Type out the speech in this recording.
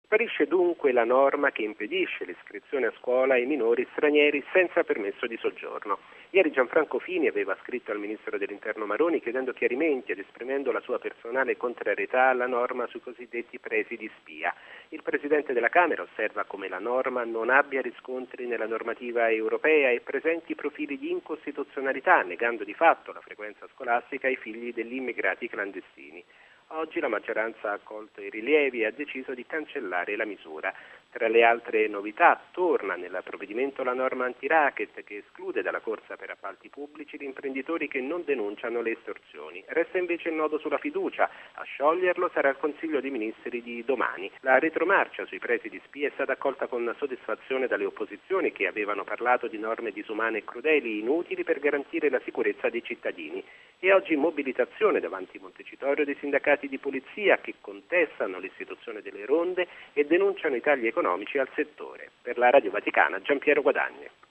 Sparisce dunque la norma che impedisce l'iscrizione a scuola ai minori stranieri senza permesso di soggiorno. Ieri Gianfranco Fini aveva scritto al ministro dell'Interno Maroni chiedendo chiarimenti ed esprimendo la sua personale contrarietà alla norma sui cosiddetti presidi spia. Il Presidente della Camera osserva come la norma non abbia riscontri nella normativa europea e presenti profili di incostituzionalità, negando di fatto la frequenza scolastica ai figli degli immigrati clandestini. Oggi la maggioranza ha accolto i rilievi e ha deciso di cancellare la misura. Tra le altre novità torna nel provvedimento la norma anti-racket che esclude dalla corsa per appalti pubblici gli imprenditori che non denunciano le estorsioni. Resta invece il nodo sulla fiducia. A scioglierlo sarà il Consiglio dei Ministri di domani. La retromarcia sui presidi spia è stata accolta con soddisfazione dalle opposizioni che avevano parlato di norme disumane e crudeli inutili per garantire la sicurezza dei cittadini. E oggi mobilitazione davanti Montecitorio dei sindacati di polizia che contestano l'istituzione delle ronde e denunciano i tagli economici al settore. Per la Radio Vaticana, Giampiero Guadagni.